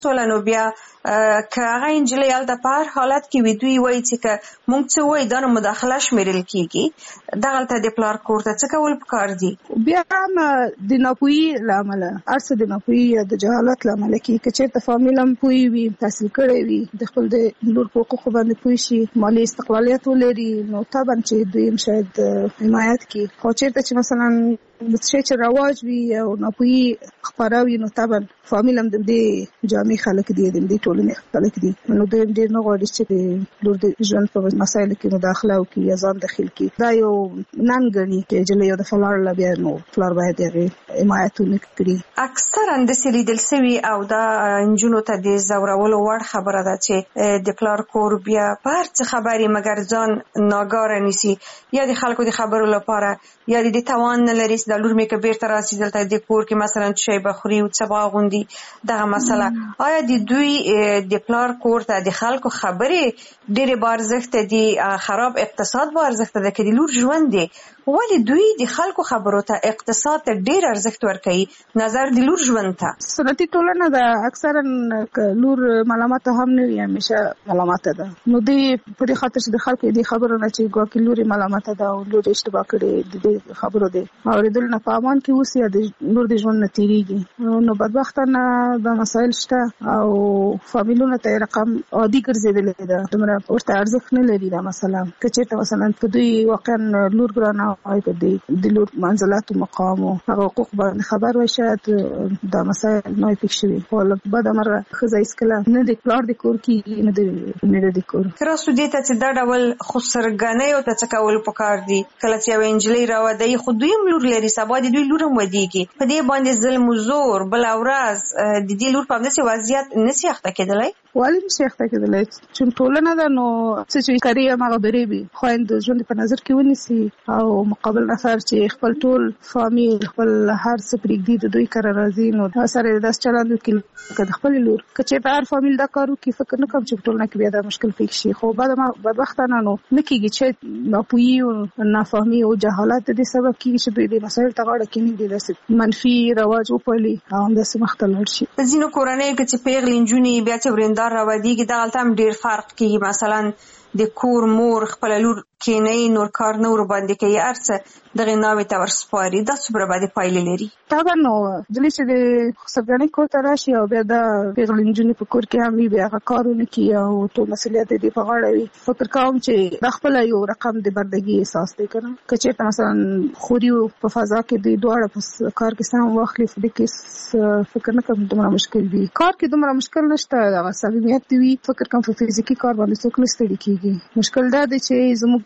نو بیا که هغه نجلۍ هلته په هر حالت کې وي دوی وایي چې که موږ څه وایي دا نو مداخله شمیرل کېږي. دغلته د پلار کور ته څه کول پکار دي؟ بیا هم د ناپوهي له امله هر څه د ناپوهي یا د جهالت له امله کېږي. که چېرته فامیل هم پوه وي، تحصیل کړی وي، د خپل د لور په حقوقو باندې پوه شي، مالي استقلالیت ولري، نو طبعا چې دوی هم شاید حمایت کړي. خو چېرته چې مثلا شی چې رواج وي او ناپوهي خپاره وي نو طبعا فامیل هم د دې جامع خلک دي، د دې ټولنې خلک دي، نو دوی هم ډېر نه غواړي چې د لور د ژوند په مسایلو کې مداخله وکړي یا ځان دخیل کړي. دا یو ننګ ګڼي چې نجلۍ د فلاړله بیا نو پلار باید هغې حمایت ونه کړي. اکثرا داسې لیدل سوي او دا نجونو ته د ځورولو وړ خبره ده چې د پلار کور بیا په هر څه خبرې مګر ځان ناګاره نیسي، یا د خلکو د خبرو لپاره یا د توان نه لري د لور مې که بیرته راسي دلته د کور کې مثلا شی به خوري او څه به اغوندي دغه مسله. آیا د دوی د پلار کور ته د خلکو خبرې ډېرې با ارزښته دي، خراب اقتصاد با ارزښته ده که د لور ژوند دی؟ ولې دوی د خلکو خبرو ته اقتصاد ته ډېر ارزښت ورکوي نظر د لور ژوند ته؟ سنتي ټولنه ده اکثرا که لور ملامته هم نه وي همیشه ملامته ده، نو دوی په دې خاطر چې د خلکو د خبرو نه چې ګواکې لور ملامته ده او لور اشتباه کړې د دې خبرو دی اورېدل نه په امان کې اوسي یا د لور د ژوند نه تېرېږي، نو بدبختانه دا مسایل شته او فامیلونو ته یې رقم عادي ګرځېدلې ده، دومره ورته ارزښت نه لري دا مسله. که چېرته مثلا که دوی واقعا لور ګرانه وای په دې د لور منزلت او مقام او هغه حقوق باندې خبر وای شاید دا مسایل نه پېښ شوي. خو بعد امر ښځه هېڅکله نه د پلار د کور کېږي نه د میړه د کور. که راسو دې ته چې دا ډول خسرګنیو ته څه کول پکار دي؟ کله چې یوه نجلۍ راودوي خو دوی هم لور لري، سبا د دوی لور هم ودېږي، په دې باندې ظلم و زور بله ورځ د دې لور په همداسې وضعیت نسي اخته کېدلی؟ ولې نشي اخته کېدلی؟ چې ټولنه ده نو څه چې کري هماغه برې وي، خویندې ژوند په نظر کې ونیسي او مقابل نفر چې خپل ټول فامیل خپل هر څه پرېږدي د دوی کره راځي نو سره یې داسې چلند وکړي لکه د خپلې لور. که چېرته هر فامیل دا کار وکړي فکر نه کوم چې په ټولنه کې بیا دا مشکل پېښ شي، خو بدبختانه نو نه کېږي چې ناپوهي او نافهمي او جهالت د دې سبب کېږي چې دوی د مسایلو ته غاړه کېنږدي، داسې منفي رواج وپالي او همداسې مخته لاړ شي. په ځینو کورنیو کې چې پیغلې نجونې بیا چې ورېندار راودېږي دغلته هم ډېر فرق کېږي، مثلا د کور مور خپله لور کینی نور کار نه ورباندې کوي، هر څه دغې ناوې ته ورسپاري، دا څومره بدې پایلې لري؟ طبعا نو نجلۍ چې د خسرګنۍ کور ته راشي او بیا د پیغلې نجونې په کور کې هم وي بیا هغه کار ونه کړي او ټول مسؤلیت یې په غاړه وي، فکر کوم چې دا خپله یو رقم د بردګي احساس دی که نه. که چېرته مثلا خوري په فضا کې دوی دواړه په کار کې سم واخلي په دې کې فکر نه کوم دومره مشکل وي. کار کې دومره مشکل نشته، هغه صمیمیت وي، فکر کوم په فزیکي کار باندې څوک نه ستړي کېږي. مشکل دا دی چې زموږ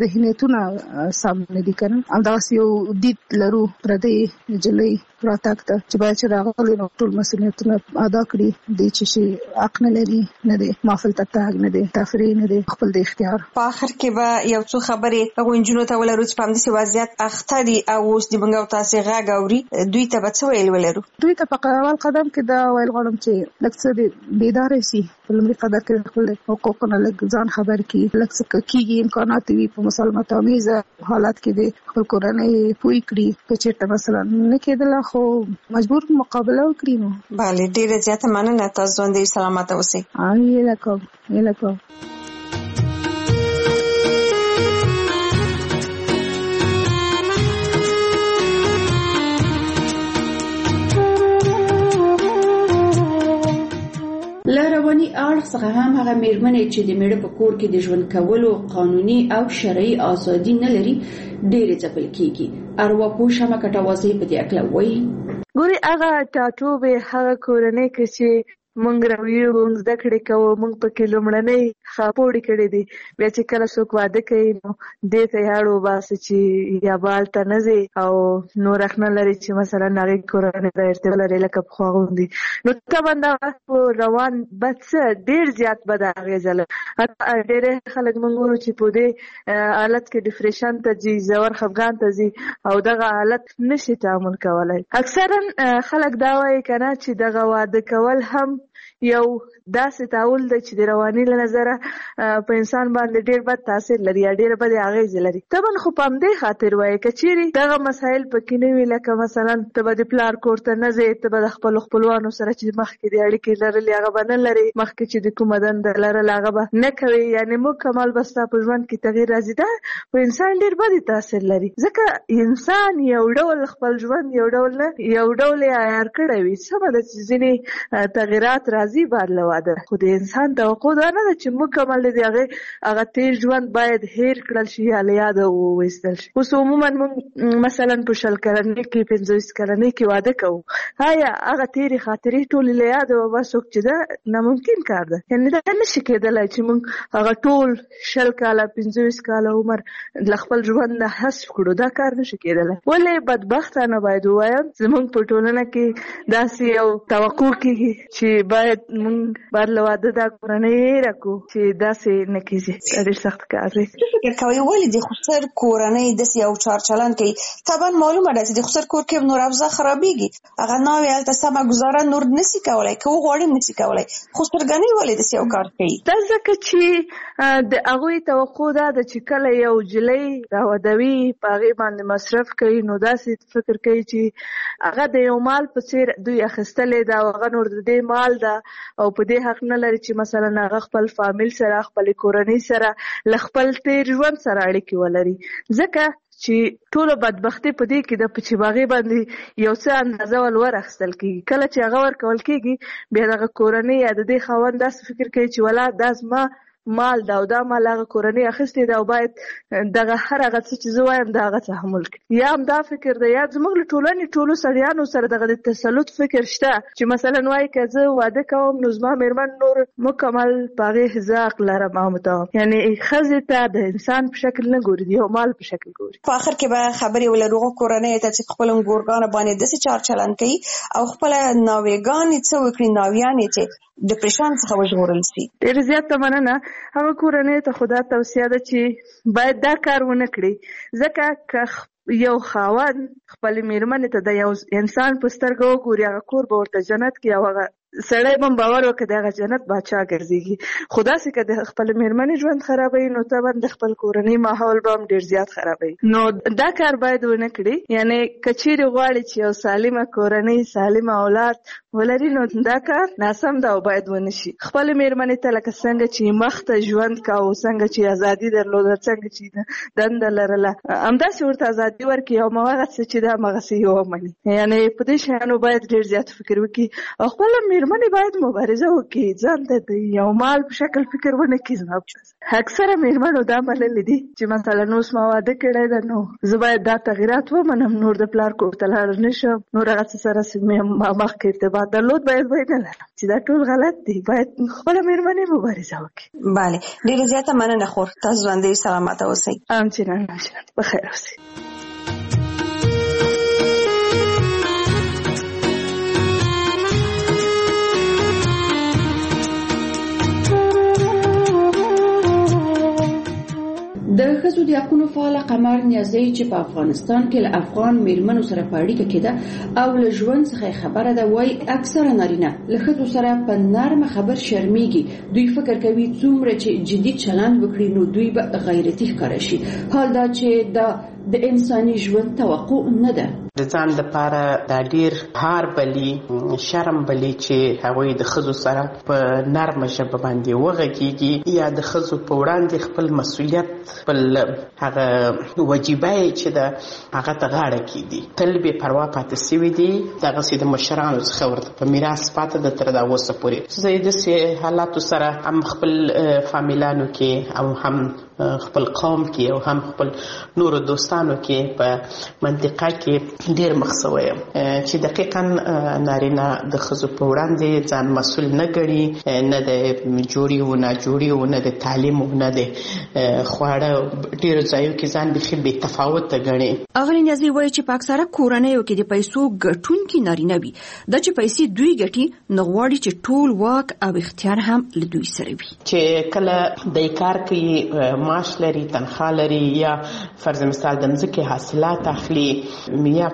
ذهنیتونه سم نه دي که نه، همداسې یو دید لرو پردۍ نجلۍ راتګ ته چې باید چې راغلی نو ټول مسؤلیتونه ادا کړي، دی چې شي حق نه لري، نه دی محفل ته تګ، نه دی تفریح، نه دی خپل د اختیار. په آخر کې به یو څو خبرې هغو نجونو ته ولرو چې په همداسې وضعیت اخته دي او اوس د موږ او تاسې غږ اوري، دوی ته به څه ویل ولرو؟ دوی ته په اول قدم کې دا ویل غواړم چې لږ څه بیداره شي، په لومړي قدر کې خپل حقوقونه لږ ځان خبر کړي، لږ څه کېږي امکانات وي په مسالمت آمیزه حالت کې د خپل کورنۍ پوه کړي، که چېرته مثلا نه کېدله خو مجبور مقابله وکړي نو. بله، ډېره زیاته مننه، تاسو ژوندۍ سلامته اوسئ. هیله کوم، هیله کوم. له رواني اړخ څخه هم هغه مېرمنې چې د میړه په کور کې د ژوند کولو قانوني او شرعي ازادي نه لري ډېرې ځپل کېږي. ارواپوه شمه کټوازی په دې اړه وایي. ګوري هغه ټاټوبې هغه کورنۍ کې چې مونږ راویو مونږ زده کړې کوو، مونږ پکې لومړنۍ خاپوړې کړې دي، بیا چې کله څوک واده کوي نو دې ته یې اړ وباسي چې یا به هلته نه ځي او نور حق نه لري چې مثلا هغې کورنۍ ته ارتباط لري لکه پخوا غوندې، نو طبعا دا په روان بد څه ډېر زیات بده اغېزه لري. ډېری خلک مونږ ګورو چې په دې حالت کې ډپریشن ته ځي، ژور خفګان ته ځي او دغه حالت نشي تعامل کولی. اکثرا خلک دا وایي که نه چې دغه واده کول هم یو داسې تعامل دی چې د رواني له نظره په انسان باندې ډېر بد تاثیر لري یا ډېر بد اغېز لري. طبعا خو په همدې خاطر وایي که چیرې دغه مسایل پکې نه وي، لکه مثلا ته به د پلار کور ته نه ځې، ته به د خپلو خپلوانو سره چې مخکې د اړیکې لرلې هغه به نه لرې، مخکې چې د کومه دنده لرله هغه به نه کوې، یعنې مکمل به ستا په ژوند کې تغییر راځي. دا په انسان ډېر بد تاثیر لري، ځکه انسان یو ډول خپل ژوند یو ډول یې عیار کړی وي. سمه ده چې ځینې تغیرات راځي بعد له واده، خو د انسان توقع دا نه ده چې مکمل د هغه تیر ژوند باید هیر کړل شي یا له یاده وویستل شي. اوس عموما موږ مثلا په 20 کلنۍ کې 25 کلنۍ کې واده کوو، آیا هغه تیرې خاطرې ټولې له یاده وباسو چې دا ناممکن کار ده؟ یعنې دا نشي کېدلی چې موږ هغه ټول 20 کاله 25 کاله عمر له خپل ژوند نه حذف کړو. دا کار نشي کېدلی. ولې بدبختانه باید ووایم زموږ په ټولنه کې داسې یو توقع کېږي چې باید موږ بعد له واده دا کورنۍ هېره کړو، چې داسې نه کېږي. دا ډېر سخت کار دی. فکر کوئ ولې د خسر کورنۍ داسې یو چارچلن کوي؟ طبعا معلومه ده چې د خسر کور کې نور افزا خرابېږي، هغه ناوې هلته سمه ګزاره نور نسي کولی، که وغواړي نسي کولی. خسرګنۍ ولې داسې یو کار کوي؟ دا ځکه چې د هغوی توقع دا ده چې کله یو جلۍ راودوي په هغې باندې مصرف کوي، نو داسې فکر کوي چې هغه د یو مال په څېر دوی اخیستلی ده او هغه نور د دې مال ده او په دې حق نه لري چې مثلا هغه خپل فامیل سره خپلې کورنۍ سره له خپل تیر ژوند سره اړیکې ولري. ځکه چې ټوله بدبختي په دې کې ده چې باغې باندې یو څه اندازه ور اخیستل کېږي. کله چې هغه ورکول کېږي بیا دغه کورنۍ یا د دې خاوند داسې فکر کوي چې ولا دا زما مال ده او دا مال هغه کورنۍ اخیستې ده او باید دغه هر هغه څه چې زه وایم د هغه تحمل کړي. یا هم دا فکر ده یا زموږ له ټولنې ټولو سړیانو سره دغه د تسلط فکر شته چې مثلا وایي که زه واده کوم نو زما مېرمن نور مکمل په هغې زه حق لرم او متوم. یعنې ښځې ته د انسان په شکل نه ګوري، د یو مال په شکل ګوري. په آخر کې به خبرې ولرو کورنۍ ته چې خپل ګورګانو باندې داسې چار چلن کوي او خپله ناوېګانې څه وکړي، ناویانې چې ډپریشن څخه وژغورل شي. ډېر زیاته مننه. هغه کورنۍ ته خو دا توصیه ده چې باید دا کار ونه کړي، ځکه که یو خاوند خپلې مېرمنې ته د یو انسان په سترګه وګوري هغه کور به ورته جنت کړي او هغه سړی به باور وکړي د هغه جنت باچا ګرځېږي. خو داسې که د خپلې مېرمنې ژوند خرابوي نو طبعا د خپل کورنۍ ماحول به هم ډېر زیات خرابوي. نو دا کار باید ونه کړي. یعنې که چیرې غواړي چې یو سالمه کورنۍ سالمه اولاد ولري نو دا کار ناسم ده او باید ونه شي. خپلې مېرمنې ته لکه څنګه چې مخته ژوند کوو، څنګه چې ازادي درلوده، څنګه چې دنده لرله، همداسې ورته ازادي ورکړي او هماغه څه چې ده هماغسې یې ومني. یعنې په دې شیانو باید ډېر زیات فکر وکړي او خپله مېرمنې باید مبارزه وکړي، ځان ته د یو مال په شکل فکر ونه کړي. اکثره مېرمنو دا منلي دي چې مثلا اوس ما واده کړی ده نو زه باید دا تغیرات ومنم، نور د پلار کور ته لاړ نه شم، نور هغه څه سره چې مخکې ارتباط درلود باید نه لرم، چې دا ټول غلط دي. باید خپله مېرمنې مبارزه وکړي. بله، ډېره زیاته مننه خور. تاسو ژوندۍ سلامته اوسئ. همچنان بخیر اوسئ. د ښځو د حقونو فعاله قمر نیازی چې په افغانستان کې له افغان میرمنو سره په اړیکه کې ده او له ژوند څخه خبره ده، وایي اکثره نارینه له ښځو سره په نرمه خبر شرمیږي. دوی فکر کوي څومره چې جدي چلند وکړي نو دوی به غیرتي ښکاره شي، حال دا چې دا د انساني ژوند توقع نه ده. د ځان لپاره دا ډیر هار بلی شرم بلی چې هغوی د ښځو سره په نرمه ژبه باندې وغږیږي یا د ښځو په وړاندې خپل مسؤلیت خپل هغه وجیبه چې ده هغه ته غاړه کیږدي. تل بې پروا پاتې سوي دي، دغسې د مشرانو څخه ورته په میراث پاته ده تر دا اوسه پورې. زه یې داسې حالاتو سره هم خپل فامیلانو کې او هم خپل قوم کې او هم خپل نورو دوستانو کې په منطقه کې ډیر مخ سوی یم چې دقیقاً نارینه د ښځو په وړاندې ځان مسؤل نه ګڼي، نه د جوړي و نه جوړي و نه د تعلیم و نه د خواړه، ډیرو ځایو کې ځان بیخي بې تفاوته ګڼي. اغلې نیازی وایي چې په اکثره کورنیو کې د پیسو ګټونکي نارینه وي، دا چې پیسې دوی ګټي نو غواړي چې ټول واک او اختیار هم له دوی سره وي. چې کله د کار کوي، معاش لري، تنخواه لري، یا فرض مثال د مځکې حاصلات اخلي، یا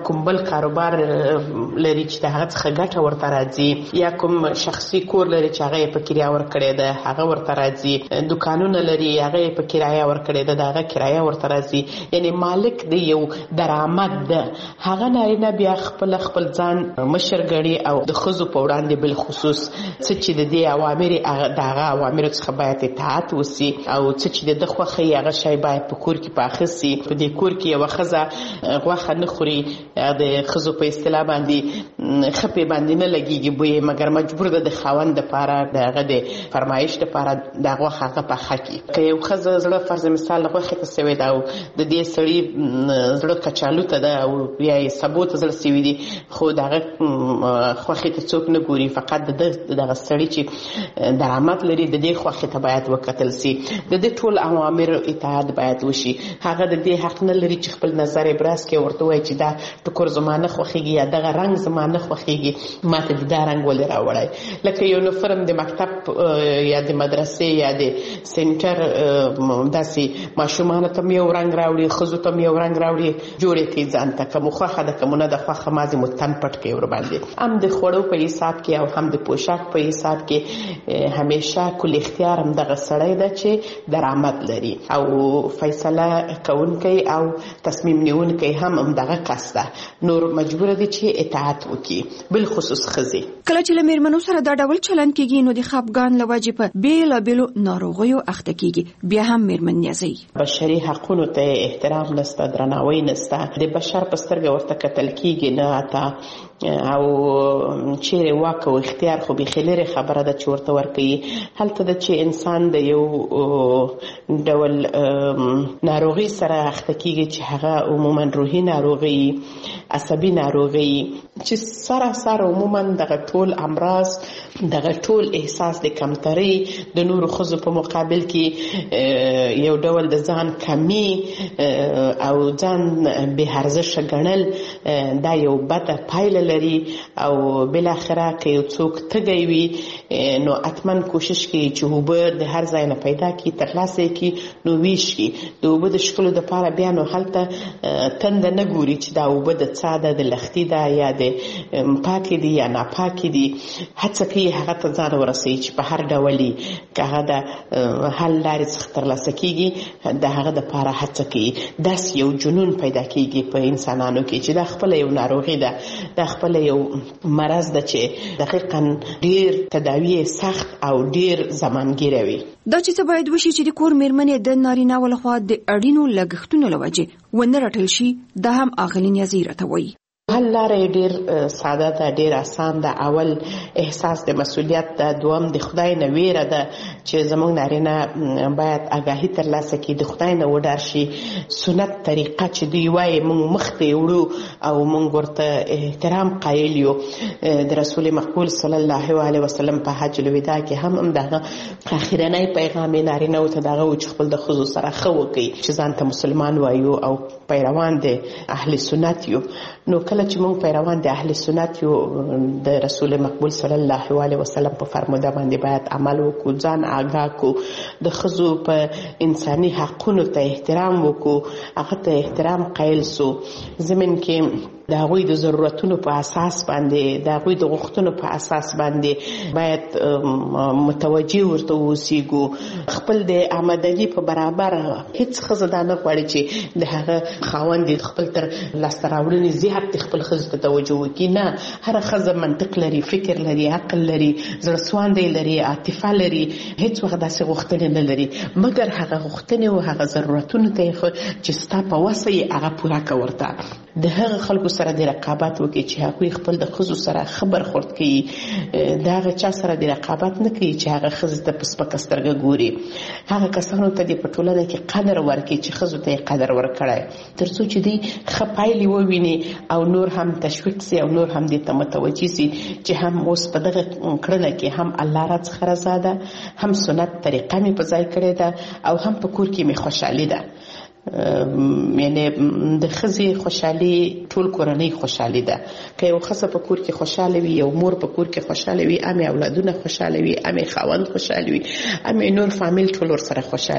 کوم بل کاروبار لري چې د هغه څخه ګټه ورته راځي، یا کوم شخصي کور لري چې هغه یې په کرایه ورکړې ده هغه ورته راځي، دکانونه لري هغه یې په کرایه ورکړې ده د هغه کرایه ورته راځي. یعنی مالک د یو درآمد ده. هغه نارینه بیا خپل ځان مشر ګڼي او د ښځو په وړاندې بالخصوص څه چې د دې اوامر د هغه اوامرو څخه باید اطاعت وسي او څه چې د خوښه یې هغه شی باید په کور کې پاخه سي. په دې کور کې یوه ښځه غوښه نه خوري، د ښځو په اصطلاح باندې خپې باندې نه لګېږي بوی، مګر مجبور ده د خاوند دپاره د هغه د فرمایش دپاره دا غوښه هغه پاخه کړي. که یو ښځه زړه فرض مثال غوښې ته سوې ده او د دې سړي زړه کچالو ته ده او یا یې سبو ته زړه سوي دي، خو د هغه خوښې ته څوک نه ګوري، فقط دغه سړي چې درآمد لري د دې خوښې ته باید وکتل سي. د دې ټول اوامرو اطاعت باید وشي. هغه د دې حق نه لري چې خپل نظر ابراز کړي، ورته وایي چې دا ټکر زما نه خوښېږي یا دغه رنګ زما نه خوښېږي، ما ته د دا رنګ ولې راوړی. لکه یونیفرم د مکتب یا د مدرسې یا د سنټر داسې ماشومانو ته هم یو رنګ راوړي، ښځو ته هم یو رنګ راوړي، جوړې کړي ځان ته. که مو خوښه ده که مو نه ده خوښه، مازې مو تن پټ کړي ورباندې. هم د خوړو په حساب کې او هم د پوشاک په حساب کې همیشه کل اختیار هم دغه سړی ده چې درآمد لري او فیصله کوونکی او تصمیم نیونکی هم دغه کس ده. نور مجبور دي چې اطاعت وکړي، بالخصوص ښځې. کله چې له میرمنو سره دا ډول چلند کېږي نو د خپګان له وجې په بېلابېلو ناروغیو اخته کېږي. بیا هم میرمن نیازی بشري حقونو ته احترام نسته، درناوی نسته، د بشر په سترګه ورته کتل کېږي نه اته او چیرې واک او اختیار خو بیخي لرې خبره ده چې ورته ورکوي. هلته ده چې انسان د یو ډول ناروغي سره اخته کېږي چې هغه عموما روحي ناروغي، عصبي ناروغي، چې سراسر عموما دغه ټول امراض، دغه ټول احساس د کمترۍ د نورو ښځو په مقابل کې یو ډول د ځان کمی او ځان بې ارزښته ګڼل، دا یو بده پایله لري. او بالاخره که یو څوک تږی وي نو حتما کوشش کوي چې اوبه د هر ځای نه پیدا کړي، ترلاسه یې کړي، نو ویش کړي. د اوبه د څښلو دپاره بیا نو هلته تنده نه ګوري چې دا اوبه د څا ده، د لښتي ده یا د پاکې دي یا ناپاکې دي. هڅه کوي هغه ته ځان ورسوي چې په هر ډول که هغه د حل لارې څخه ترلاسه کېږي د هغه دپاره هڅه کوي. داسې یو جنون پیدا کېږي په انسانانو کې چې دا خپله یو ناروغي ده، دا خپله یو مرض ده چې دقیقا ډېر تداوی سخت او ډېر زمانګیره وي. دا چې څه باید وشي چې د کور میرمنې د نارینه ولخوا د اړینو لګښتونو له وجې ونه رټل شي، دا هم اغلې نیازی راته وایي. حل لاره ډېر ساده ده، ډېر آسان ده. اول احساس د مسؤلیت ده، دوم د خدای نه ویره ده چې زموږ نارینه باید آګاهي ترلاسه کړي، د خدای نه وډار شي. سنت طریقه چې دوی وایي موږ مخته وړو او موږ ورته احترام قایل یو. د رسول مقبول صلی الله علیه وسلم په حج الوداع کې هم دغه اخرنی پیغام نارینه او ته دغه و چې خپل د ښځو سره ښه وکړي، چې ځان ته مسلمان وایو او پیروان د اهل سنت یو. نو کله چې موږ پیروان د اهل سنت یو، د رسول مقبول صلی الله علیه وسلم په فرموده باندې باید عمل وکړو، ځان آګاه کړو، د ښځو په انساني حقونو ته احترام وکړو، هغه ته احترام قایل سو. زمین کې د هغوی د ضرورتونو په اساس باندې، د هغوی د غوښتنو په اساس باندې باید متوجه ورته اوسېږو. خپل د آمدني په برابر هیڅ ښځه دا نه غواړي چې د هغه خاوند خپل تر لاسته راوړنې زیات خپل ښځې ته توجه وکړي. نه، هره ښځه منطق لري، فکر لري، عقل لري، زړهسواندی لري، عاطفه لري، هیڅ وخت داسې غوښتنې نه لري، مګر هغه غوښتنې او هغه ضرورتونو ته چې ستا په وسه یې هغه پوره کړه. ورته د هغه خلکو سره د رقابت وکړي چې هغوی خپل د ښځو سره ښه برخورد کوي، د هغه چا سره د رقابت نه کوي چې هغه ښځې ته په سپکه سترګه ګوري. هغه کسانو ته دې په ټولنه کې قدر ورکړي چې ښځو ته یې قدر ورکړی، تر څو چې دوی ښه پایلې وویني او نور هم تشویق سي او نور هم دې ته متوجه سي چې هم اوس په دغه کړنه کې هم الله راڅخه رضا ده، هم سنت طریقه مې په ځای کړې ده او هم په کور کې مې خوشحالي ده. یعنی د ښځې خوشحالي ټول کورنۍ خوشحالي ده. که یو ښځه په کور کې خوشحاله وي، یو مور په کور کې خوشحاله وي، امې اولادونه خوشحاله وي، امې خاوند خوشحاله وي، امې نور فامیل ټول ورسره خوشحاله وي.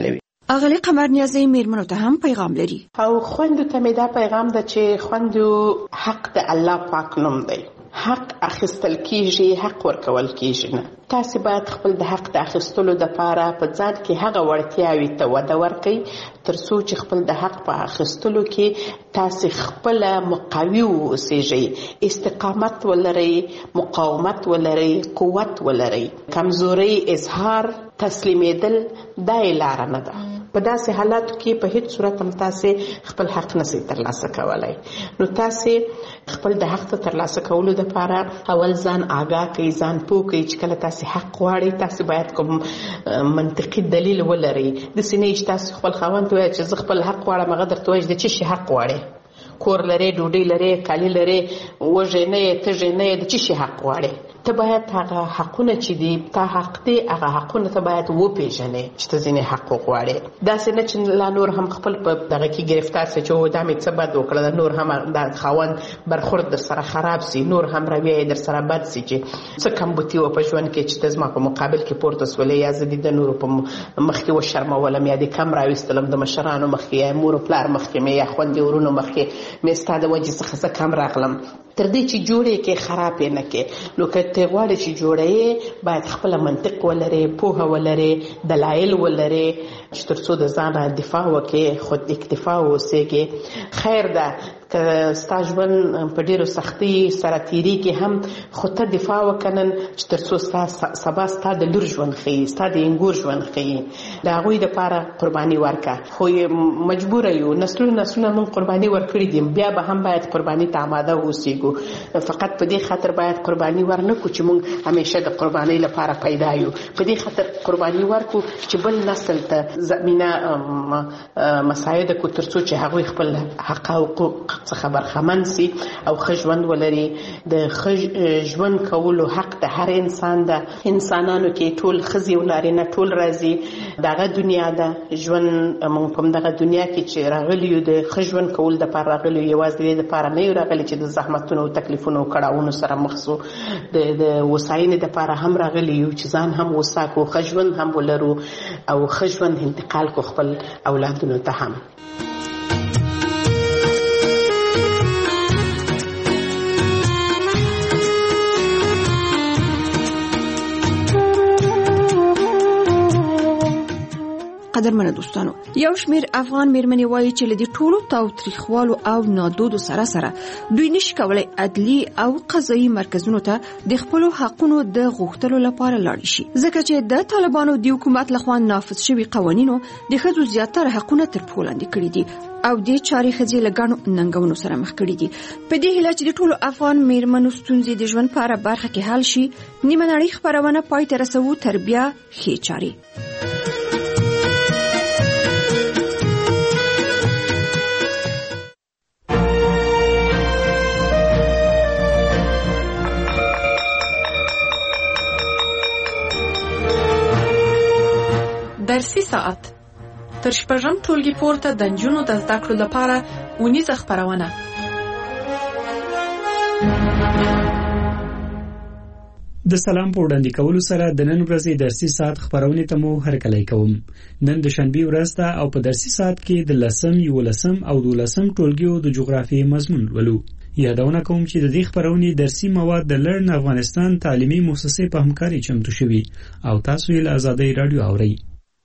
اغلی قمر نیازی میرمنو ته هم پیغام لري او خوندو ته مې دا پیغام ده چې خوندو حق د الله پاک نوم دی. حق اخیستل کیږي، حق ورکول کیږي نه. تاسو باید خپل د حق د اخیستلو لپاره په ځان کې هغه وړتیاوې ته وده ورکړئ تر څو چې خپل د حق په اخیستلو کې تاسو خپل مقاوي اوسئ، استقامت ولرئ، مقاومت ولرئ، قوت ولرئ. کمزوري اظهار تسلیمیدل دا لاره نه ده. په داسې حالاتو کې په هیڅ صورت هم تاسو خپل حق نشئ ترلاسه کولی. نو تاسو خپل د حق ترلاسه کولو لپاره اول ځان آگاه کړئ، ځان پوه کړئ چې کله تاسو حق غواړئ تاسو باید کوم منطقي دلیل ولرئ. داسې نه چې تاسو خپل خاوند وایي چې زه خپل حق غواړم، هغه درته وایي د څه شي حق غواړئ؟ کور لري، ډوډۍ لري، کالي لري، وږی نه یې، تږی نه یې، د څه شي حق غواړئ؟ ته باید هغه حقونه چې دي تا حق دی هغه حقونه ته باید وپېژنې چې ته ځینې حق وغواړې. داسې نه چې لا نور هم خپل په دغه کې گرفتار سي چې دا مې څه بد وکړه، نور هم د خاوند برخورد در سره خراب سي، نور هم رویه یې در سره بد سي چې څه کمبودي و په ژوند کې چې ته زما په مقابل کې پورته سولې، یا زه د نورو په مخ کې وشرمولم، یا د کم راویستلم د مشرانو مخ کې، یا مور و پلار مخ کې مې، یا خویندې ورونو مخ کې مې ستا د وجې څخه زه کم راغلم. تر دې چې جوړې کې خراب یې نه کې. نو که ته غواړې چې جوړې باید خپل منطق ولرې، پوهه ولرې، دلایل ولرې چې تر څو د ځان دفاع وکړې، خود اکتفا واوسېږې. خیر ده که ستا ژوند په ډېرو سختۍ سره تېرېږي هم، خو ته دفاع وکنن چې تر څو سبا ستا د لور ژوند ښیي، ستا د انګور ژوند ښیي. د هغوی دپاره قرباني ورکړه. خو مجبوره یو، نسلونه موږ قرباني ورکړي دي، بیا به هم باید قرباني ته آماده واوسېږو. فقط په دې خاطر باید قرباني ورنکړو چې موږ همیشه د قربانۍ لپاره پیدا یو. په دې خاطر قرباني ورکړو چې بل نسل ته زمینه مساعده کړو تر څو چې هغوی خپل حقوق څخه برخمن سي او ښه ژوند ولري. د ښه ژوند کولو حق د هر انسان ده. انسانانو کې ټول ښځې او نارینه ټول راځي. دغه دنیا ده ژوند، موږ په دغه دنیا کې چې راغلي یو د ښه ژوند کولو دپاره راغلي یو، یوازې د دې دپاره نه یو راغلي چې د زحمتونو او تکلیفونو او کړاوونو سره مخ سو. د وساینې دپاره هم راغلي یو چې ځان هم وسا کړو، ښه ژوند هم ولرو او ښه ژوند انتقال کړو خپل اولادونو ته هم. قدرمنه دوستانو، یو شمیر افغان میرمنې وایي چې لدی ټولو تاوتریخوالو او نادودو سره دوی نشي کولای عدلی او قضایي مرکزونو ته د خپل حقونو د غوښتلو لپاره لاړ شي، ځکه چې د طالبانو د حکومت لخوا نافذ شوي قوانینو د ښځو زیاتره حقونه تر پښو لاندې کړي دي او د چاري ښځې له ګڼو ننګونو سره مخ کړي دي. په دې هیله چې د ټولو افغان میرمنو ستونزې د ژوند په هره برخه کې حل شي، نیمه نړۍ خپرونه پای ته رسوو تر بیا ښې چارې. درسي ساعت تر شپږم ټولګي پورته د نجونو د زده کړو لپاره اونیزه خپرونه. د سلام په وړاندې کولو سره د نن ورځې درسي ساعت خپرونې ته مو هرکلی کوم. نن د شنبې ورځ ده او په درسي ساعت کې د 10، 11 او 12 ټولګیو د جغرافیې مضمون ولو. یادونه کوم چې د دې خپرونې درسي مواد د لرن افغانستان تعلیمي مؤسسې په همکاري چمتو شوي او تاسو یې له آزادۍ رادیو اورئ.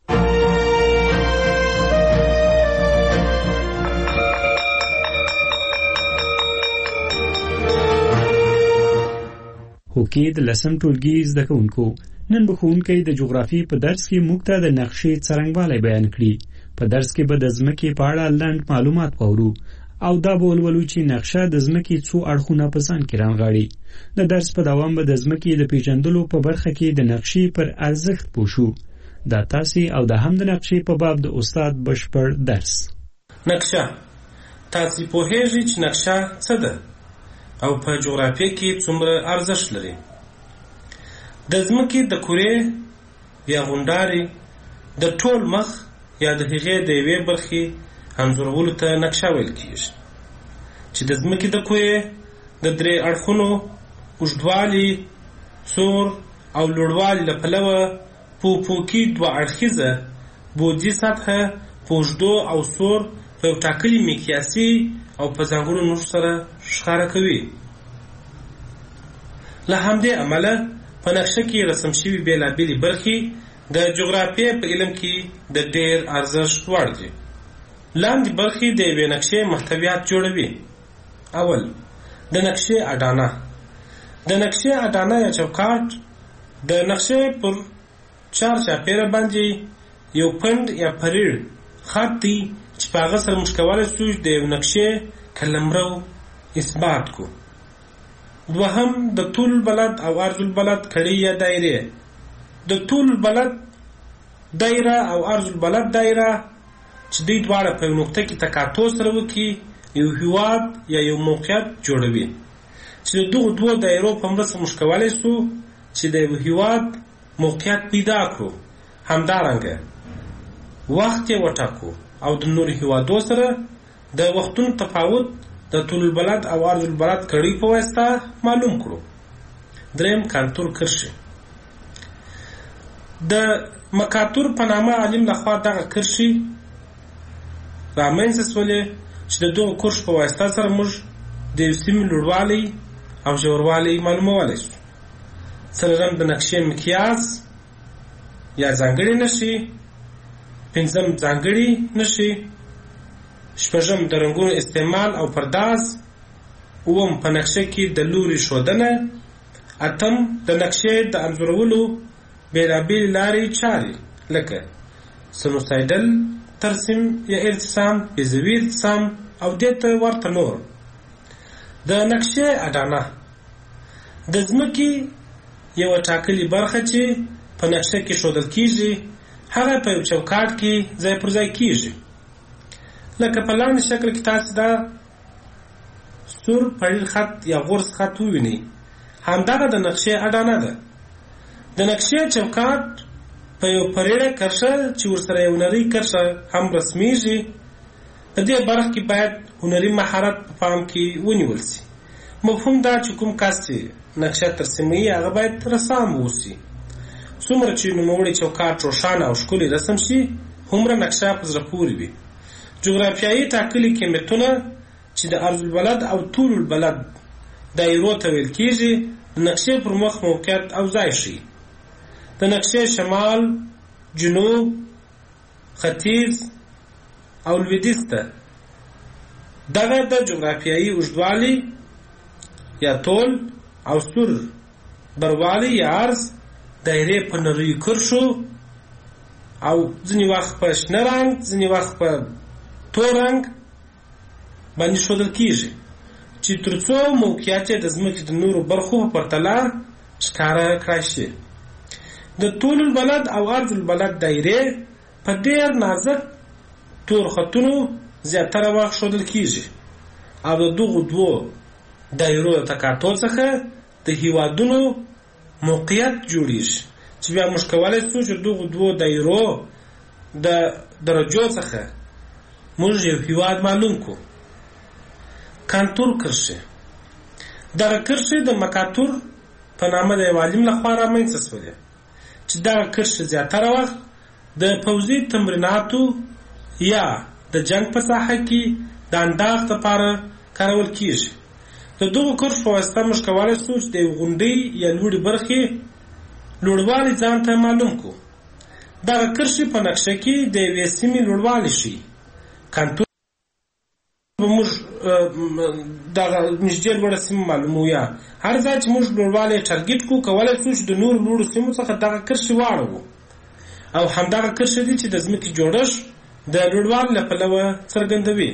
هوکې د 10 ټولګي زده کوونکو، نن به ښوونکی د جغرافیې په درس کې موږ ته د نقشې څرنګوالی بیان کړي. په درس کې به د ځمکې په اړه لنډ معلومات واورو او دا به ولولو چې نقشه د ځمکې څو اړخونه په ځان کې رانغاړي. د درس په دوام به د ځمکې د پیژندلو په برخه کې د نقشې پر ارزښت پوه شو. دا تاسې او د هم د نقشې په باب د استاد بشپړ درس. نقشه، تاسې پوهیږئ چې نقشه څه ده او په جغرافیه کې څومره ارزښت لري. د ځمکې د کرې یا غونډارې د ټول مخ یا د هغې د یوې برخې انځورولو ته نقشه ویل کېږي، چې د ځمکې د کرې د 3 اړخونو اوږدوالي، سور او لوړوالي له پلوه په افقي 2 اړخیزه بودي سطحه په اوږدو او سور په یو ټاکلي مقیاسي او په ځانګړو نښو سره ښکاره کوي. له همدې امله په نقشه کې رسم شوي بېلابېلې برخې د جغرافیې په علم کې د ډېر ارزښت وړ دي. لاندې برخې د یوې نقشې محتویات جوړوي. اول، د نقشې اډانه. د نقشې اډانه یا چوکاټ د نقشې پر چار چاپیره باندې یو پند یا پریر خط دی چې په هغه سره موږ کولی شو د یو نقشې قلمرو اثبات کو. دوهم، د طول البلد او عرض البلد کړي یا دایره. د طول البلد دایره او عرض البلد دایره چې دوی دواړه په یو نقطه کې تقاطع سره وکړي یو هیواد یا یو موقعیت جوړوي، چې د دغو دوو دایرو په مرسته موږ کولی شو چې د یو هیواد موقعیت پیدا کړو. همدارنګه وخت یې وټاکو او د نورو هیوادو سره د وختونو تفاوت د طول البلد او عرض البلد کړي په واسطه معلوم کړو. دریم، کانتور کرښې. د مکاتور په نامه عالم لخوا دغه کرښې رامنځته شولې چې د دغو کرښو په واسطه سره موږ د یو سیمې لوړوالی او ژوروالی معلومولی شو. څلورم، د نقشې مقیاس یا ځانګړې نښې. پنځم، ځانګړې نښې. شپږم، د رنګونو استعمال او پرداز. اووم، په نقشه کې د لوري ښودنه. اتم، د نقشې د انځورولو بېلابېلې لارې چارې لکه سنوسایډل ترسیم یا ارتسام، بیضوي ارتسام او دې ته ورته نور. د نقشې اډانه د ځمکې یوه ټاکلې برخه چې په نقشه کې ښودل کیږي هغه په یو چوکاټ کې ځای پر ځای کیږي. لکه په لاندې شکل کې تاسو دا سور پړیر خط یا غورس خط ووینئ. همدغه د نقشې اډانه ده. د نقشې چوکاټ په یو پریړه کرښه چې ورسره یو نرۍ کرښه هم رسمیږي. په دې برخه کې باید هنري مهارت په پام کې ونیول شي. مفهوم دا چې کوم کس چې نقشه ترسیموي هغه باید رسام واوسي. څومره چې نوموړی چوکاټ روښانه او ښکلي رسم شي هومره نقشه په زړه پورې وي. جغرافیایي ټاکلي قیمتونه چې د عرض البلد او طول البلد دایرو ته ویل کیږي د نقشې پر مخ موقعیت او ځای ښیي. د نقشې شمال، جنوب، ختیځ او لویدیځ ته دغه د جغرافیایي اوږدوالي یا طول او سور بروالی یا عرض دایرې په نریو کرښو او ځینې وخت په شنه رنګ ځینې وخت په تور رنګ باندې ښودل کیږي چې تر څو موقعیت یې د ځمکې د نورو برخو په پرتله ښکاره کړای شي. د طول البلد او عرض البلد دایرې په ډېر نازک تور خطونو زیاتره وخت ښودل کیږي او د دغو دوو دایرو د تقاطع څخه د هیوادونو موقعیت جوړیږي چې بیا موږ کولی شو چې دغو دوو دایرو د درجو څخه موږ یو هیواد معلوم کړو. کانتور کرښې. دغه کرښې د مکاتور په نامه د یو عالم لخوا رامنځته شولې چې دغه کرښې زیاتره وخت د پوځي تمریناتو یا د جنگ په ساحه کې د انداز لپاره کارول کیږي. د دغو کرښو په واسطه موږ کولی شو چې د یو غونډۍ یا لوړې برخې لوړوالی ځان ته معلوم کړو. دغه کرښې په نقشه کې د یوې سیمې لوړوالی ښیي. کانتور به موږ دغه نږدې لوړه سیمه معلومو یا هر ځای چې موږ لوړوالی ټارګېټ کړو کولی شو چې د نورو لوړو سیمو څخه دغه کرښې واړوو او همدغه کرښې دي چې د ځمکې جوړښت د لوړوالي له پلوه څرګندوي.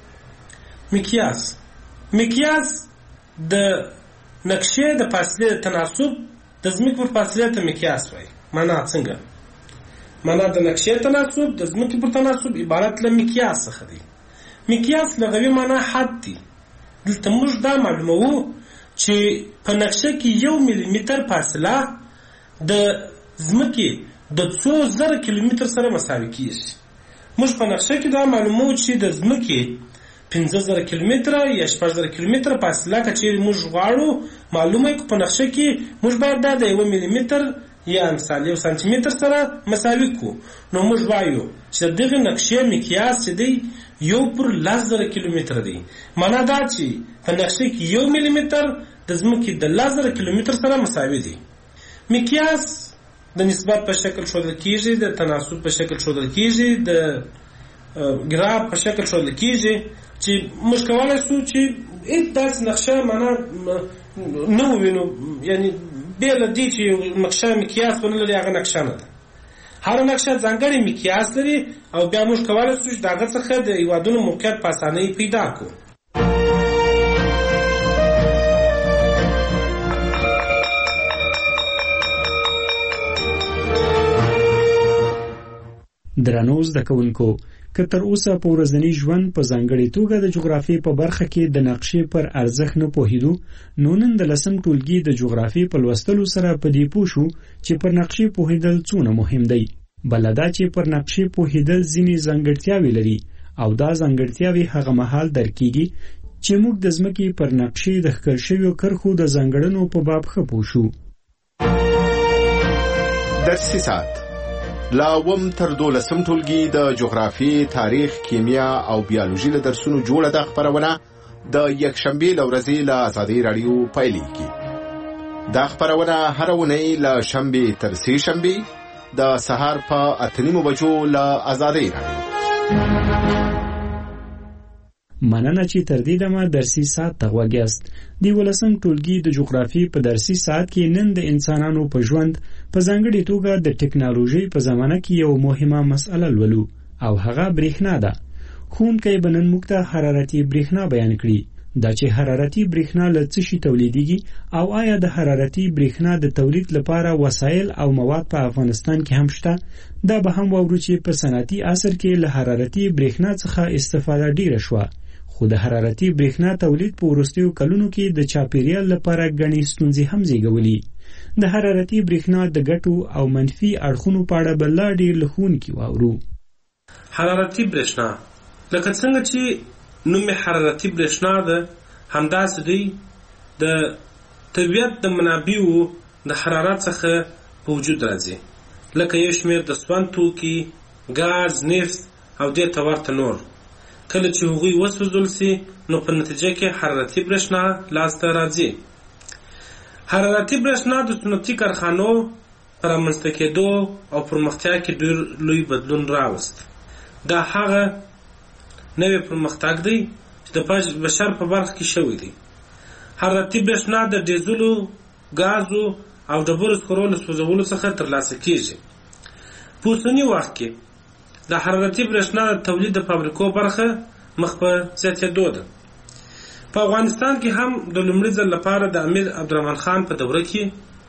مقیاس د نقشې د فاصلې د تناسب د ځمکې پر فاصلې ته مقیاس وایي. معنا څنګه؟ معنا د نقشې تناسب د ځمکې پر تناسب عبارت له مقیاس څخه دی. مقیاس لغوي معنا حد دی. دلته موږ دا معلوموو چې په نقشه کې 1 ملي متر فاصله د ځمکې د 2,000 کیلومتر سره مساوي کیږي. موږ په نقشه کې دا معلوموو چې د ځمکې 15,000 کیلومتر یا 6,000 کیلومتر فاصله که چیرې موږ غواړو معلومه کړو په نقشه کې موږ باید دا د 1 ملي متر یا امثال 1 سانتي متر سره مساوي کو، نو موږ وایو چې دغه نقشې مقیاس چې دی 1/10,000 کیلومتر دی. معنا دا چې په نقشې کې 1 ملي متر د ځمکې د 10,000 کیلومتر سره مساوي دی. مقیاس د نسبت په شکل ښودل کیږي، د تناسب په شکل ښودل کیږي، د ګراف په شکل ښودل کیږي چې موږ کولای شو چې داسې نقشه معنا نه ووینو، یعنی بې له دې چې نقشه مقیاس ونه لري هغه نقشه نه ده. هر نقشه ځانګړی مقیاس لري او بیا موږ کولای شو چې د هغه څخه د هېوادونو موقعیت په اسانۍ پیدا کړو. درنو زده کوونکو، که تر اوسه په ورځني ژوند په ځانګړې توګه د جغرافیې په برخه کې د نقشې پر ارزښت نه پوهېدو، نو نن د 10م ټولګي د جغرافیې په لوستلو سره په دې پوه شو چې پر نقشې پوهېدل څونه مهم دی. بله دا چې پر نقشې پوهېدل ځینې ځانګړتیاوې لري او دا ځانګړتیاوې هغه مهال درک کېږي چې موږ د ځمکې پر نقشې د ښکل شویو کرښو د ځانګړنو په باب ښه پوه شو. درسي ساعت لا 1 تر 12 ټولګي د جغرافي، تاریخ، کیمیا او بیولوژي له درسونو جوړه ده خبرونه د یکشنبه لورځي له آزادۍ رادیو پایلیږي. دا خبرونه هر اونۍ له شنبه تر سه شنبه د سهار په 8:30 بجو له آزادۍ رادیو. مننه چې تر دې دمه درسي ساعت ته غوږیاست. د 12م ټولګي د جغرافي په درسي ساعت کې نن د انسانانو په ژوند په ځانګړې توګه د ټکنالوژۍ په زمانه کې یو مهمه مسئله لولو او هغه برېښنا ده. ښوونکی به نن موږ ته حرارتي برېښنا بیان کړي. دا چې حرارتي برېښنا له څه شي تولیدېږي او آیا د حرارتي برېښنا د تولید لپاره وسایل او مواد په افغانستان کې هم شته، دا به هم واورو چې په صنعتي عصر کې له حرارتي برېښنا څخه استفاده ډیره شوه، خو د حرارتي برېښنا تولید په وروستیو کلونو کې د چاپیریال لپاره ګڼې ستونزې هم زیږولي. د حرارتي برېښنا د ګټو او منفي اړخونو په اړه به لا ډېر له ښوونکي واورو. حرارتي برېښنا لکه څنګه چې نوم حرارتي برېښنا ده، همداسې دی د طبیعت د منابعو د حرارت څخه په وجود راځي، لکه یو شمېر د سون توکي، ګاز، نفت او دې ته ورته نور. کله چې هغوی وسوځول سي نو په نتیجه کې حرارتي برېښنا لاسته راځي. حرارتي برېښنا د صنعتي کارخانو په رامنځته کېدو او پرمختیا کې ډېر لوی بدلون راوست. دا هغه نوی پرمختګ دی چې د بشر په برخه کې شوی دی. حرارتي برېښنا د ډیزلو، ګازو او ډبرو سکرو له سوځولو څخه ترلاسه کېږي. په اوسني وخت کې د حرارتي برېښنا د تولید د فابریکو برخه مخ په زیاتېدو ده. په افغانستان کې هم د لومړي ځل لپاره د امیر عبدالرحمن خان په دوره کې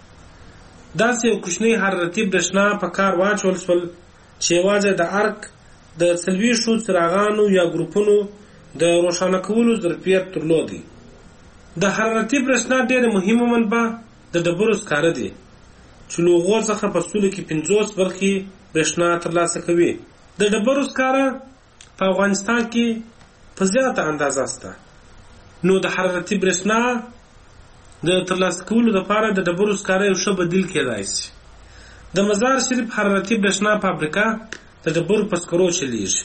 داسې یو کوچنی حرارتي برېښنا په کار واچول شول چې یوازې د ارک د 40 څراغانو یا ګروپونو د روښانه کولو ظرفیت درلودی. د حرارتي برېښنا ډېره مهمه منبع د ډبرو سکاره دي چې له هغو څخه په سلو کې 50 برخې برېښنا ترلاسه کوي. د ډبرو سکاره په افغانستان کې په زیاته اندازه شته، نو د حرارتي برېښنا د ترلاسه کولو لپاره د ډبرو سکاره یو ښه بدیل کېدای شي. د مزار شریف حرارتي برېښنا فابریکه د ډبرو په سکرو چلیږي.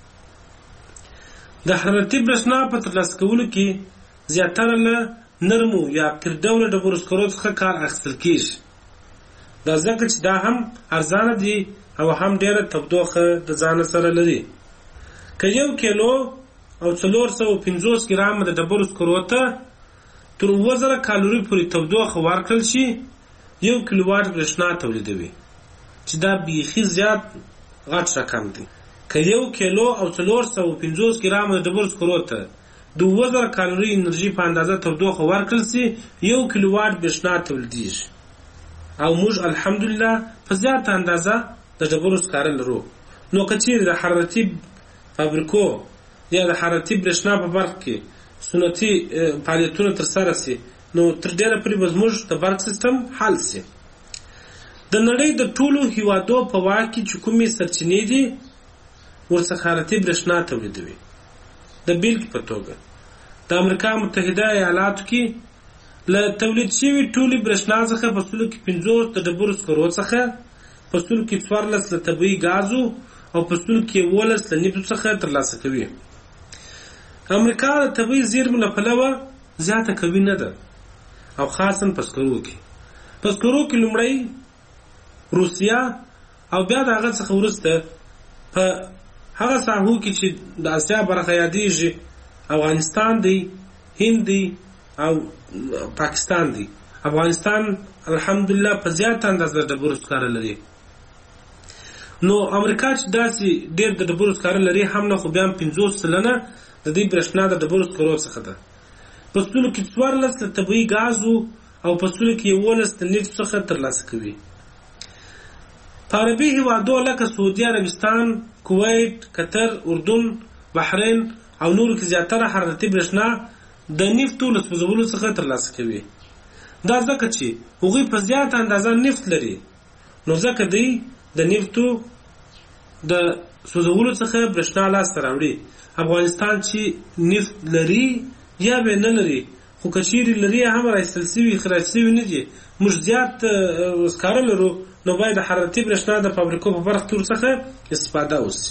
د حرارتي برېښنا په ترلاسه کولو کې زیاتره له نرمو یا قیر ډوله ډبرو سکرو څخه کار اخیستل کېږي. دا ځکه چې دا هم ارزانه دي او هم ډېره تودوخه د ځان سره لري. که 1 کیلو او 450 ګرامه د ډبرو سکرو ته تر 2000 کالوري پورې تودوخه ورکړل شي 1 کیلو واټ برېښنا تولیدوي، چې دا بیخي زیات غټ رقم دی. که 1 کیلو او 450 ګرامه د ډبرو سکرو ته 2000 کالوري انرژي په اندازه تودوخه ورکړل شي 1 کیلو واټ برېښنا تولیدېږي. او موږ الحمدلله په زیاته اندازه د ډبرو سکاره لرو. نو که چیرې د حرارتي فابریکو یا د حرارتي برېښنا په برخه کې سنتي فعالیتونه ترسره شي نو تر ډېره پورې به زموږ د برق سیستم حل شي. د نړۍ د ټولو هیوادو په واک کې چې کومې سرچینې دي ورڅخه حرارتي برېښنا تولیدوي. د بیلګې په توګه د امریکا متحده ایالاتو کې له تولید شوي ټولې برېښنا څخه په سلو کې 50 د ډبرو سکرو څخه، په سلو کې 14 له طبیعي ګازو او په سلو کې 11 له نفتو څخه ترلاسه کوي. امریکا د طبیعي زیرمو له پلوه زیاته قوي نه ده او خاصا په سکرو کې. په سکرو کې لومړی روسیا او بیا د هغه څخه وروسته په هغه ساحو کې چې د اسیا برخه یادېږي افغانستان دی، هند دی او پاکستان دی. افغانستان الحمدلله په زیاته اندازه د ډبرو سکاره لري. نو امریکا چې داسې ډېر د ډبرو سکاره لري هم نه، خو بیا هم 50 سلنه د دې برېښنا د ډبرو سکرو څخه ده. په سلو کې 14 له طبیعي ګازو او په سلو کې 11 د نفتو څخه ترلاسه کوي. په عربي هېوادو لکه سعودي عربستان، کویت، قطر، اردن، بحرین او نورو کې زیاتره حرارتي برېښنا د نفتو له سوځولو څخه ترلاسه کوي. دا ځکه چې هغوی په زیاته اندازه نفت لري، نو ځکه دوی د نفتو د سوځولو څخه برېښنا لاسته راوړي. افغانستان چې نفت لري یا به نه لري، خو که چیرې لري هم راایستل سوي اخراج سوي نه دي، موږ زیات سکاره لرو، نو باید د حرارتي برېښنا د فابریکو په برخه کې څخه استفاده وشي.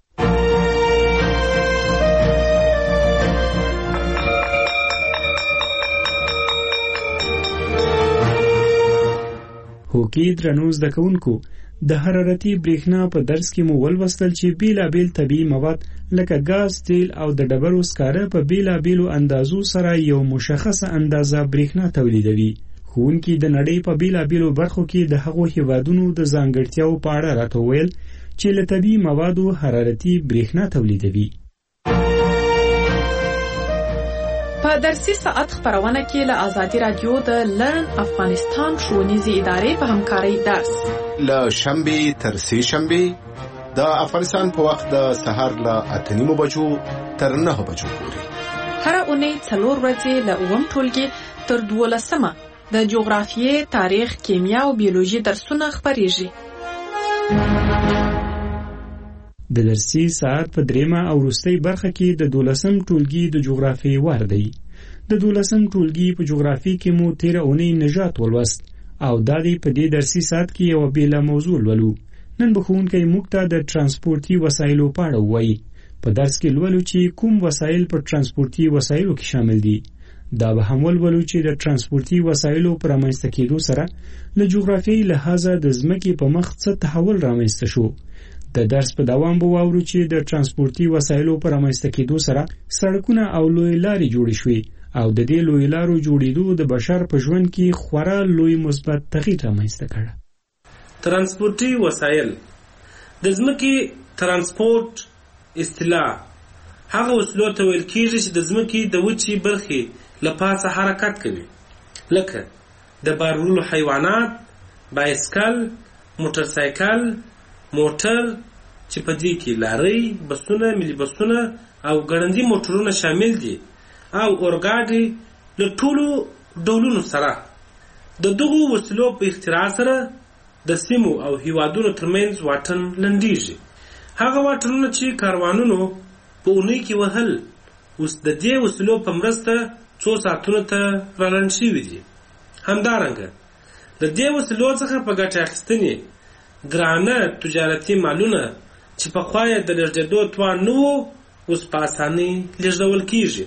هوکي درنو زده کوونکو، د حرارتي برېښنا په درس کې مو ولوستل چې بیلابیل طبیعي مواد لکه ګاز، تیل او د ډبرو سکاره په بیلابیلو اندازو سره یو مشخصه اندازه برېښنا تولیدوي. ښوونکي د نړۍ په بیلابیلو برخو کې د هغو هېوادونو د ځانګړتیاو په اړه راته وویل چې له طبیعي موادو حرارتي برېښنا تولیدوي. په درسي ساعت خبرونه کې له آزادي رادیو د لرن افغانستان ښوونیزې ادارې په همکارۍ درس له شنبې تر سې شنبې د افغانستان په وخت د سهار له 8:30 بجو تر 9 بجو پورې. هره اونۍ 4 ورځې له 9 ټولګي تر 12 د جغرافیې، تاریخ، کیمیا او بیولوژي درسونه خبرېږي. د درسي ساعت په 3 او وروستۍ برخه کې د 12 ټولګي د جغرافیې وار دی. د 12 ټولګي په جغرافیې کې مو تیره اونۍ نژاد ولوست او دا دی په دې درسي ساعت کې یو بیله موضوع لولو. نن به ښوونکی موږ ته د ترانسپورتي وسایلو په اړه ووایي. په درس کې لولو چې کوم وسایل په ترانسپورتي وسایلو کې شامل دي. دا به هم ولولو چې د ترانسپورتي وسایلو پر رامنځته کېدو سره له جغرافیایي لحاظه د ځمکې په مخ څه تحول رامنځته شو. د درس په دوام به واورو چې د ترانسپورتي وسایلو پر رامنځته کېدو سره سړکونه او لوی لارې جوړې شوې او د دې لوی لارو جوړېدو د بشر په ژوند کې خورا لوی مثبت تغییر رامنځته کړ. ترانسپورتي وسایل د ځمکې ترانسپورت اصطلاح هغه وسیلو ته ویل کېږي چې د ځمکې د وچې برخې له پاسه حرکت کوي، لکه د بار وړلو حیوانات، بایسکل، موټرسایکل، موټر چې په دې کې لارۍ، بسونه، ملي بسونه او ګړندي موټرونه شامل دي او اورګاډي له ټولو ډولونو سره. د دغو وسیلو په اختراع سره د سیمو او هیوادونو ترمنځ واټن لنډیږي. هغه واټنونه چې کاروانونو په اونۍ کې وهل اوس د دې وسیلو په مرسته 2 ساعتونو ته رالنډ شوي دي. همدارنګه د دې وسیلو څخه په ګټه اخیستنې ګرانه تجارتي مالونه چې پخوا یې د لېږدېدو توان نه و اوس په اسانۍ لېږدول کېږي.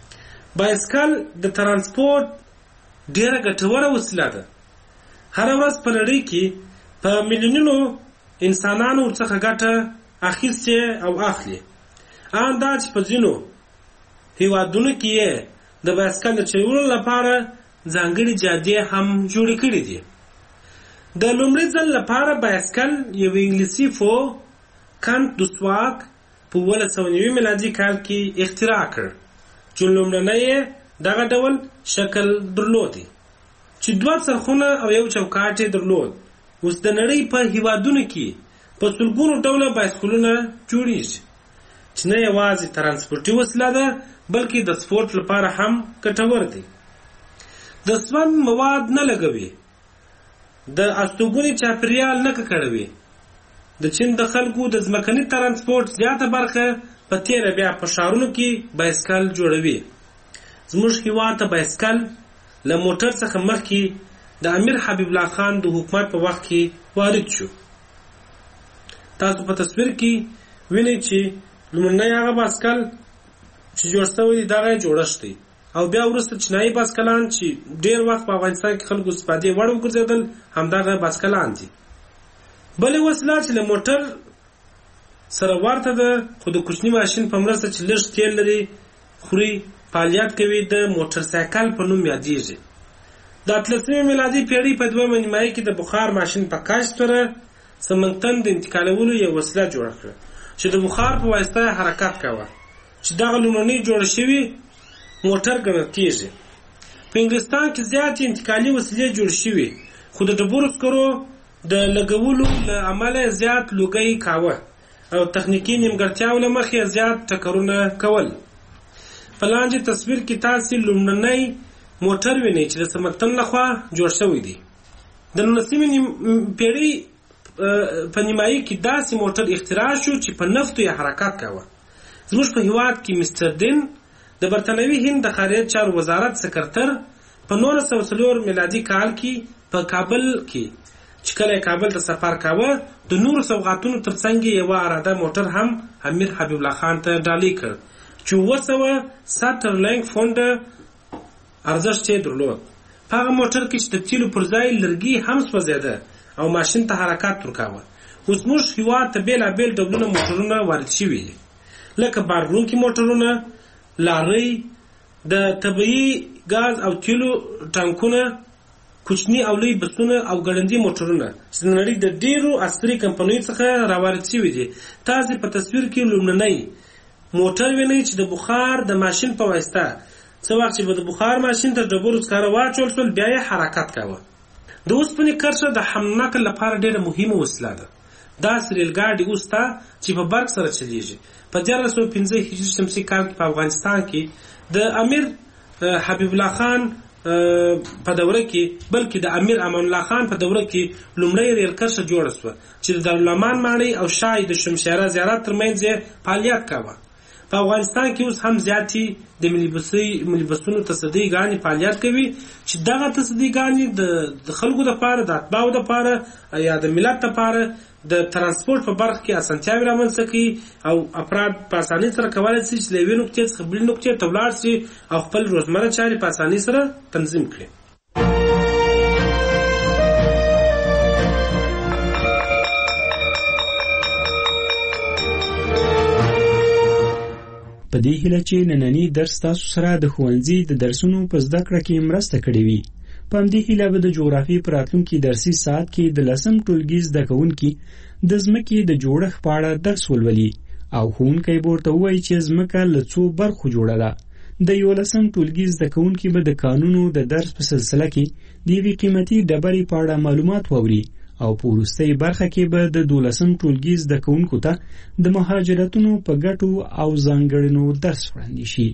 بایسکل د ترانسپورت ډېره ګټوره وسیله ده. هره ورځ په نړۍ کې په میلیونونو انسانانو ورڅخه ګټه اخیستې او اخلي. ان دا چې په ځینو هېوادونو کې یې د بایسکل د چلولو لپاره ځانګړي جادې هم جوړې کړي دي. د لومړي ځل لپاره بایسکل یو انګلیسي فو کانت دوسواک په 1990 میلادي کال کې اختراع کړ چې لومړنی یې دغه ډول شکل درلودی چې 2 څرخونه او یو چوکاټ یې درلود. اوس د نړۍ په هیوادونو کې په سلګونو ډوله بایسکلونه جوړیږي چې نه یوازې ترانسپورتي وسیله ده بلکې د سپورت لپاره هم ګټور دی. د سون مواد نه لګوي، د استوګنې چاپیریال نه ککړوي. د چین د خلکو د ځمکني ترانسپورت زیاته برخه په تیره بیا په ښارونو کې بایسکل جوړوي. زموږ هېواد ته بایسکل له موټر څخه مخکې د امیر حبیب الله خان د حکومت په وخت کې وارد شو. تاسو په تصویر کې وینئ چې لومړنی هغه باسکل چې جوړ شوی دی دغه جوړښت دی او بیا وروسته چینایي باسکلان چې ډیر وخت په افغانستان کې خلکو استفادې وړ وګرځېدل همدغه باسکلان دي. بلې وسیله چې له موټر سره ورته ده خو د کوچني ماشین په مرسته چې لږ تیل لري خوري فعالیت کوي د موټر سایکل په نوم یادیږي. د 18 میلادي پیړۍ په دویمه نیمایي کې د بخار ماشین په کشف سره سمنګتن د انتقالولو یو وسیله جوړه کړه چې د بخار په واسطه حرکت کاوه چې دغه لومړنی جوړ شوی موټر ګڼل کېږي. په انګلستان کې زیاتې انتقالي وسیلې جوړ شوي خو د ډبرو سکرو د لګولو له امله زیات لوګی کاوه او تخنیکی نیمګړتیاو له مخې زیات ټکرونه کول. په لاندې تصویر کې تاسو لومړنی موټر وینئ چې د سمنګتن لخوا جوړ شوی دی. د 19 پیړۍ په نیمایي کې داسې موټر اختراع شو چې په نفتو یې حرکت کاوه. زموږ په هیواد کې مستر دین د برتانوي هند د خارجه چارو وزارت سکرتر په 1904 میلادي کال کې په کابل کې چې کله کابل ته سفر کاوه د نورو سوغاتونو ترڅنګ یو اراده موټر هم امیر حبیب الله خان ته ډالۍ کړ چې 200 سټرلینګ فونډ ارزښت یې درلود. په هغه موټر کې چې د تیلو پر ځای لرګي هم سوځېده او ماشین ته حرکت ورکاوه. اوس موږ هیواد ته بېلابېل ډولونه موټرونه وارد شوي دي لکه بارونکي موټرونه، لارۍ، د طبیعي ګاز او تیلو ټانکونه، کوچني او لوی بسونه او ګړندي موټرونه چې د نړۍ د ډیرو عصري کمپنیو څخه راوارد شوي دي. تاسو په تصویر کې لومړنی موټر وینئ چې د بخار د ماشین په واسطه څه وخت چې به د بخار ماشین ته ډبرو سکاره واچول شول بیا یې حرکت کاوه. د اوسپنې کرښه د حمل نقل لپاره ډیره مهمه وسیله ده. داسې ریلګاډي اوس ته چې په برق سره چلیږي. په 1915 هجري شمسي کال کې په افغانستان کې د امیر حبیب الله خان په دوره کې بلکې د امیر امان الله خان په دوره کې لومړی ریل کرښه جوړه شوه چې د دارالامان ماڼۍ او شاه د شمشیره زیارت ترمنځ فعالیت کاوه. په افغانستان کې اوس هم زیاتې د ملي بسونو تصدیګانې فعالیت کوي چې دغه تصدیګانې د خلکو لپاره د اتباعو لپاره یا د ملت لپاره د ترانسپورت په برخه کې اسانتیاوې رامنځته کوي او افراد په اسانۍ سره کولی شي چې له یوې نقطې څخه بلې نقطې ته ولاړ شي او خپل روزمره چارې په اسانۍ سره تنظیم کړي. په دې هیله چې نننی درس تاسو سره د ښوونځي د درسونو په زده کړه کې مرسته کړې وي. په همدې هیله به د جغرافیې په راتلونکي درسي ساعت کې د 10 ټولګي زده کوونکي د ځمکې د جوړښت په اړه درس ولولي او ښوونکی به ورته ووایي چې ځمکه له څو برخو جوړه ده. د 11 ټولګي زده کوونکي به د قانونو د درس په سلسله کې د یوې قیمتي ډبرې په اړه معلومات واوري او په وروستۍ برخه کې به د 12 ټولګي زده کوونکو ته د مهاجرتونو په ګټو او ځانګړنو درس وړاندې شي.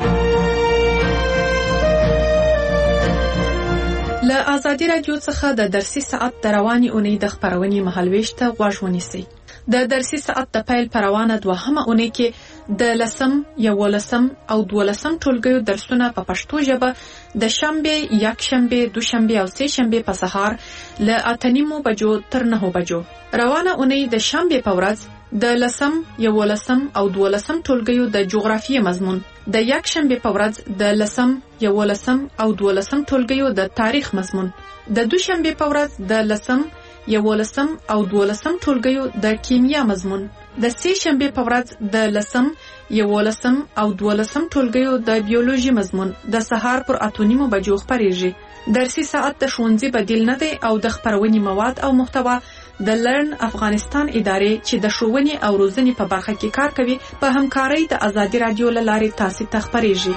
له ازادي راډیو څخه د درسي ساعت د رواني اونۍ د خبرونې مهالويش ته غوږ ونیسئ. د درسي ساعت د پیل پر روانه دوهمه اونۍ کې د 10 11 او 12 ټولګیو درسونه په پښتو ژبه د شنبه، یکشنبه، دوشنبه او سهشنبه په سهار له 8:30 بجو تر 9 بجو. روانه اونۍ د شنبه په ورځ د 10 11 او 12 ټولګیو د جغرافیې مضمون، د یکشنبه په ورځ د 10 11 او 12 ټولګیو د تاریخ مضمون، د دوشنبه په ورځ د 10 11 او 12 ټولګیو د کیمیا مضمون، د سهشنبه په ورځ د 10 11 او 12 ټولګیو د بیولوژي مضمون د سهار پر 8:30 بجو خبرېږي. درسي ساعت د ښوونځي بدیل نه دی او د خبرونې مواد او محتوا د لرن افغانستان ادارې چې د ښوونې او روزنې په برخه کې کار کوي په همکارۍ د ازادي راډیو له لارې تاسو ته خبرېږي.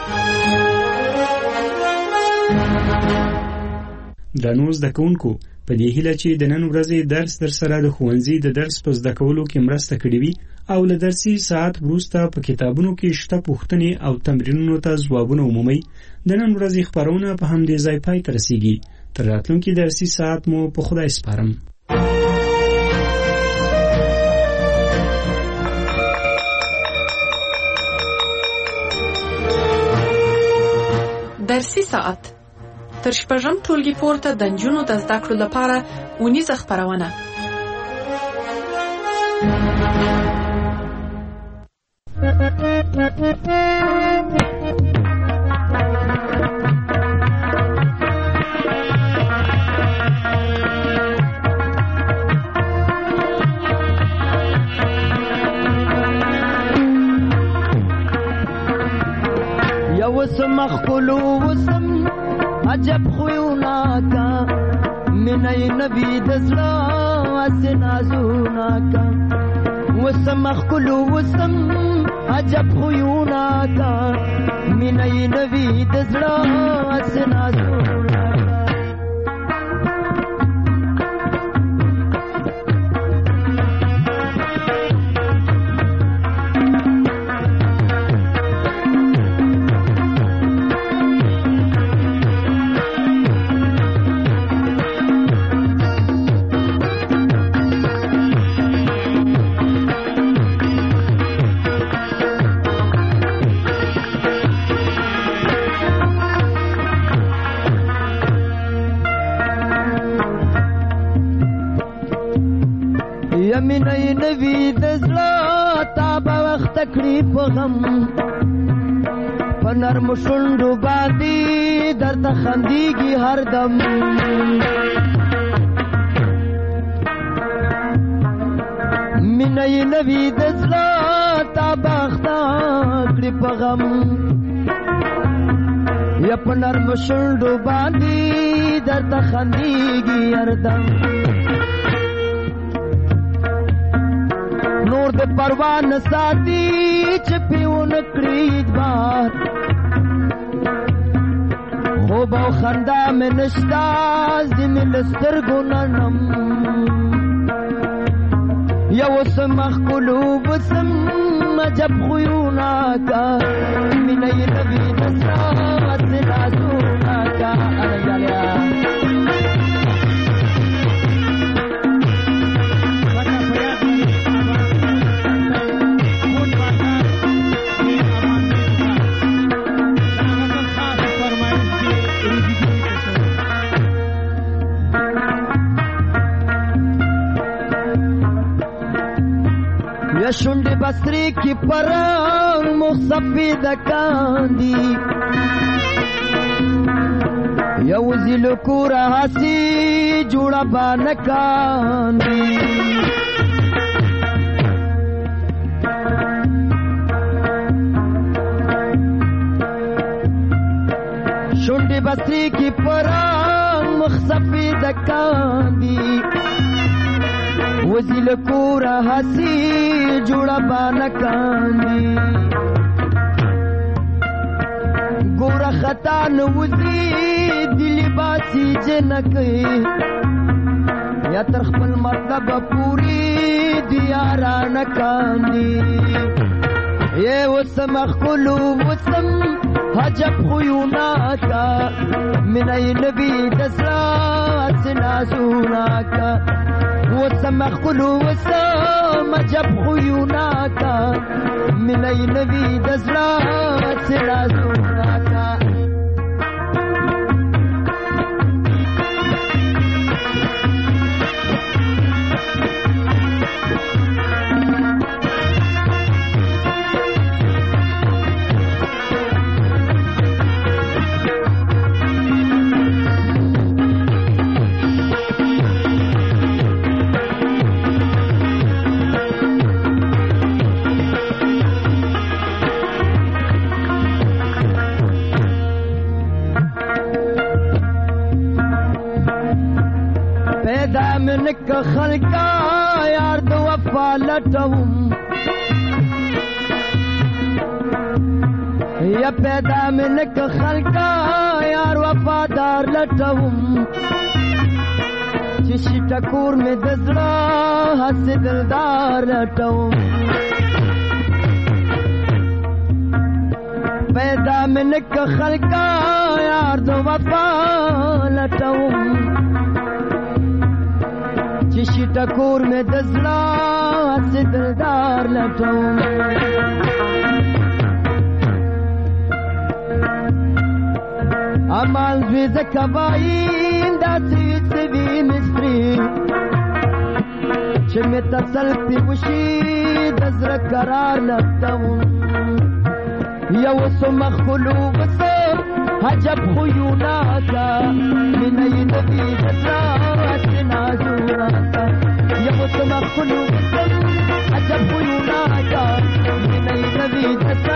درنو زده کوونکو، په دې هیله چې د نن ورځې درس در سره د ښوونځي د درس په زده کولو کې مرسته کړې وي او له درسي ساعت وروسته په کتابونو کې شته پوښتنې او تمرینونو ته ځوابونه عمومي. د نن ورځې خبرونه په همدې ځای پای ته رسیږي. تر راتلونکي درسي ساعت مو په خدای سپارم. درسي ساعت تر شپږم ټولګي پورته د نجونو د زده کړو لپاره اونیزه خپرونه. وسم خلو وسم عجب خویونا کا منای نبی دزلا اسنازونا کا وسم خلو وسم عجب خویونا کا منای نبی دزلا اسنازونا یمینای نبی دزلا تا با وخت کړی په غم په نرم شونډو باندې درته خندېږي هر دم مینای نبی دزلا تا با وخت کړی په غم یا په نرم شونډو باندې درته خندېږي هر دم نور د پروان ساتي چې پیون کړی بار خوب او خندا مې نشتا زمل سترګو ننم یو سمخ قلوب سم عجب خویونا کا مینای نبی نسرا سنازونا کا ارجالیا شونډې بسرې کې پران مخصفید کاندي یو زیل کورا هسي جوړه باندې کاندي شونډې بسرې کې پران مخصفید کاندي وزیل کورا هسی جوڑا بانا کاندی گورا خطا نوزی دلی باسی جنکی یا ترخپل مطلب پوری دیارانا کاندی یہ وسم اخلو وسم حجب خیونا کا منای نبی دسلا سنازونا کا وسمخ قلو وسم جب خیونا کا ملئی نبی دزلا سلازونا کا خلقا یار دو وفا لټوم یا پیدا من ک خلقا یار وفادار لټوم چې شټکور می دزړه حس دلدار لټوم پیدا من ک خلقا یار دو وفا لټوم چشی ٹکور میں دزلا سے دلدار لٹوں امال دوی ځکه وایي داسې سوي مصري چې مې تسل پې وشي د زړه قرار نهتوم یو څو مخلو وسه عجب خویونه کا مینه یې نه وي د زړه هسې نازونه کا یو څو مخلو وسه عجب خویونه کا مینه یې نه وي د زړه